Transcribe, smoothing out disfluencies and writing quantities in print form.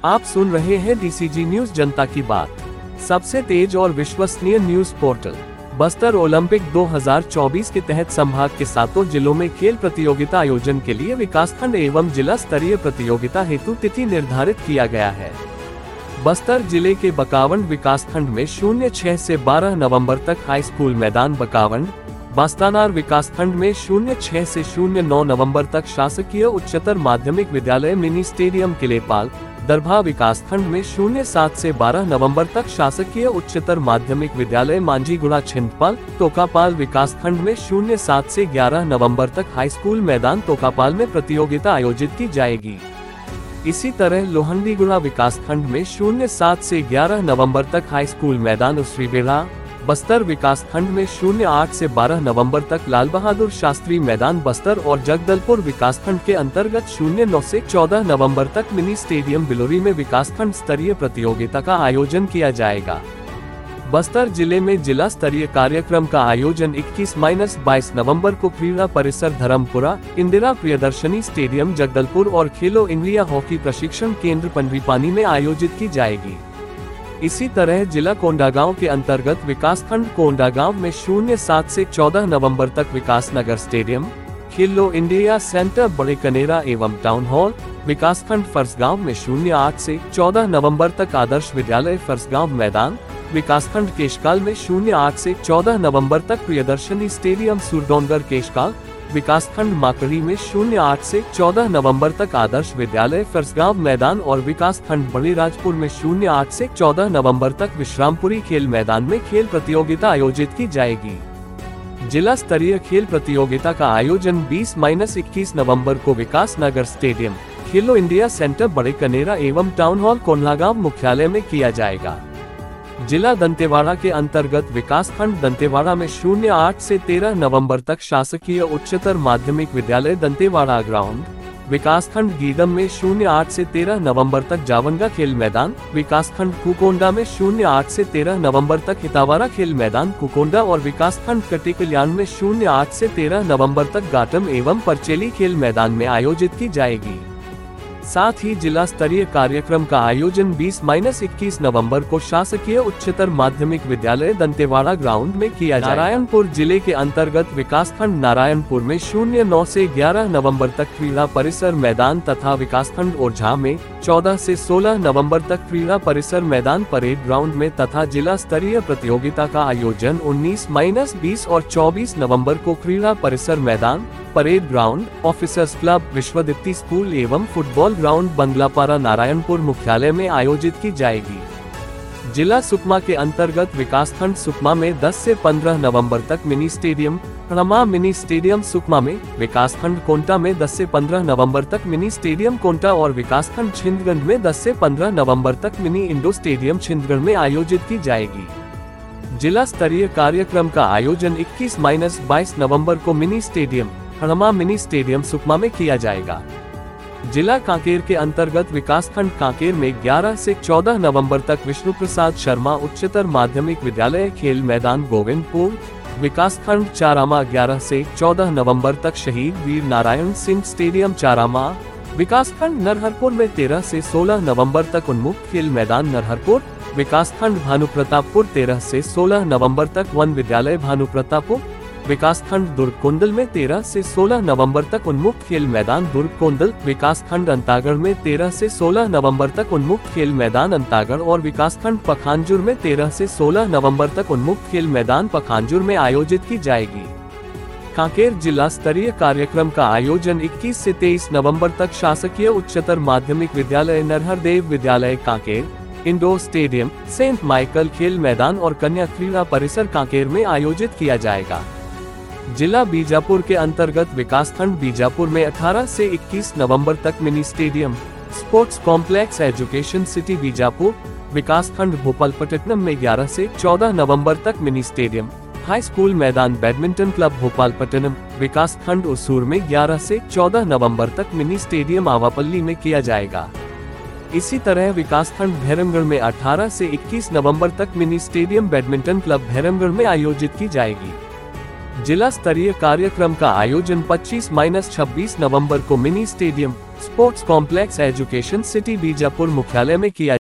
आप सुन रहे हैं डीसीजी न्यूज जनता की बात, सबसे तेज और विश्वसनीय न्यूज पोर्टल। बस्तर ओलंपिक 2024 के तहत संभाग के 7 जिलों में खेल प्रतियोगिता आयोजन के लिए विकासखंड एवं जिला स्तरीय प्रतियोगिता हेतु तिथि निर्धारित किया गया है। बस्तर जिले के बकावंड विकासखंड में 06 से 12 नवंबर तक हाई स्कूल मैदान बकावंड, बास्तानार विकासखंड में 06 से 09 नवंबर तक शासकीय उच्चतर माध्यमिक विद्यालय मिनी स्टेडियम किलेपाल, दरभा विकासखंड में 07 से 12 नवंबर तक शासकीय उच्चतर माध्यमिक विद्यालय मांझीगुड़ा छिंदपाल, तोकापाल विकासखंड में 07 से 11 नवंबर तक हाई स्कूल मैदान तोकापाल में प्रतियोगिता आयोजित की जाएगी। इसी तरह लोहंडीगुड़ा विकासखंड में 07 से 11 नवंबर तक हाई स्कूल मैदान उसरीबेड़ा, बस्तर विकासखंड में 08 से 12 नवंबर तक लाल बहादुर शास्त्री मैदान बस्तर और जगदलपुर विकासखंड के अंतर्गत 09 से 14 नवंबर तक मिनी स्टेडियम बिलोरी में विकासखंड स्तरीय प्रतियोगिता का आयोजन किया जाएगा। बस्तर जिले में जिला स्तरीय कार्यक्रम का आयोजन 21-22 नवंबर को क्रीड़ा परिसर धर्मपुरा, इंदिरा प्रियदर्शनी स्टेडियम जगदलपुर और खेलो इंडिया हॉकी प्रशिक्षण केंद्र पंडरीपानी में आयोजित की जाएगी। इसी तरह जिला कोंडागांव के अंतर्गत विकासखंड कोंडागांव में 07 से 14 नवंबर तक Vikasnagar stadium, Khelo India centre Bade Kanera एवं टाउन हॉल, विकासखंड फरसगांव में 08 से 14 नवंबर तक आदर्श विद्यालय फरसगांव मैदान, विकासखंड केशकाल में 08 से 14 नवंबर तक प्रियदर्शनी स्टेडियम सुरडोनगर केशकाल, विकासखंड माकड़ी में 08 से 14 नवंबर तक आदर्श विद्यालय फरसगांव मैदान और विकासखंड बड़ीराजपुर में 08 से 14 नवंबर तक विश्रामपुरी खेल मैदान में खेल प्रतियोगिता आयोजित की जाएगी। जिला स्तरीय खेल प्रतियोगिता का आयोजन 20-21 नवंबर को Vikasnagar stadium, Khelo India centre Bade Kanera एवं टाउन हॉल कोंडागांव मुख्यालय में किया जाएगा। जिला दंतेवाड़ा के अंतर्गत विकासखंड दंतेवाड़ा में 08 से 13 नवंबर तक शासकीय उच्चतर माध्यमिक विद्यालय दंतेवाड़ा ग्राउंड, विकासखंड गीदम में 08 से 13 नवंबर तक जावंगा खेल मैदान, विकासखंड कुकोंडा में 08 से 13 नवंबर तक हितावारा खेल मैदान कुकोंडा और विकासखंड कटेकल्याण में 08 से 13 नवंबर तक गाटम एवं परचेली खेल मैदान में आयोजित की जाएगी। साथ ही जिला स्तरीय कार्यक्रम का आयोजन 20-21 नवंबर को शासकीय उच्चतर माध्यमिक विद्यालय दंतेवाड़ा ग्राउंड में किया जाएगा। नारायणपुर जिले के अंतर्गत विकासखंड नारायणपुर में 09 से 11 नवंबर तक क्रीड़ा परिसर मैदान तथा विकासखंड ओरछा में 14 से 16 नवंबर तक क्रीड़ा परिसर मैदान परेड ग्राउंड में तथा जिला स्तरीय प्रतियोगिता का आयोजन 19-20 और 24 नवंबर को क्रीड़ा परिसर मैदान, parade ground, officers club, Vishwadeepti school एवं फुटबॉल ग्राउंड बंगलापारा नारायणपुर मुख्यालय में आयोजित की जाएगी। जिला सुकमा के अंतर्गत विकासखंड सुकमा में 10 से 15 नवंबर तक mini stadium, Rama mini stadium Sukma में, विकासखंड कोंटा में 10 से 15 नवंबर तक मिनी स्टेडियम कोंटा और विकासखंड छिंदगढ़ में 10 से 15 नवंबर तक मिनी इंडो स्टेडियम छिंदगढ़ में आयोजित की जाएगी। जिला स्तरीय कार्यक्रम का आयोजन 21-22 नवंबर को mini stadium, Rama mini stadium Sukma में किया जाएगा। जिला कांकेर के अंतर्गत विकासखंड कांकेर में 11 से 14 नवंबर तक विष्णु प्रसाद शर्मा उच्चतर माध्यमिक विद्यालय खेल मैदान गोविंदपुर, विकासखंड चारामा 11 से 14 नवंबर तक शहीद वीर नारायण सिंह स्टेडियम चारामा, विकासखंड नरहरपुर में 13 से 16 नवंबर तक उन्मुक्त खेल मैदान नरहरपुर, विकासखंड भानुप्रतापपुर 13 से 16 नवंबर तक वन विद्यालय भानुप्रतापपुर, विकासखंड दुर्ग कोंदल में 13 से 16 नवंबर तक उन्मुक्त खेल मैदान दुर्ग कोंदल, विकासखंड अंतागढ़ में 13 से 16 नवंबर तक उन्मुक्त खेल मैदान अंतागढ़ और विकासखंड पखांजूर में 13 से 16 नवंबर तक उन्मुक्त खेल मैदान पखांजूर में आयोजित की जाएगी। कांकेर जिला स्तरीय कार्यक्रम का आयोजन 21 से 23 नवंबर तक शासकीय उच्चतर माध्यमिक विद्यालय नरहरदेव विद्यालय Kanker, indoor stadium, saint Michael खेल मैदान और कन्या क्रीड़ा परिसर कांकेर में आयोजित किया जाएगा। जिला बीजापुर के अंतर्गत विकासखंड बीजापुर में 18 से 21 नवंबर तक mini stadium, sports complex education city Bijapur, विकासखंड भोपालपट्टनम में 11 से 14 नवंबर तक मिनी स्टेडियम, हाई स्कूल मैदान बैडमिंटन क्लब भोपालपट्टनम, विकासखंड उसूर में 11 से 14 नवंबर तक मिनी स्टेडियम आवापल्ली में किया जाएगा। इसी तरह विकासखंड भैरमगढ़ में 18 से 21 नवंबर तक mini stadium badminton club Bhairamgarh में आयोजित की जाएगी। जिला स्तरीय कार्यक्रम का आयोजन 25-26 नवंबर को mini stadium, sports complex education city Bijapur मुख्यालय में किया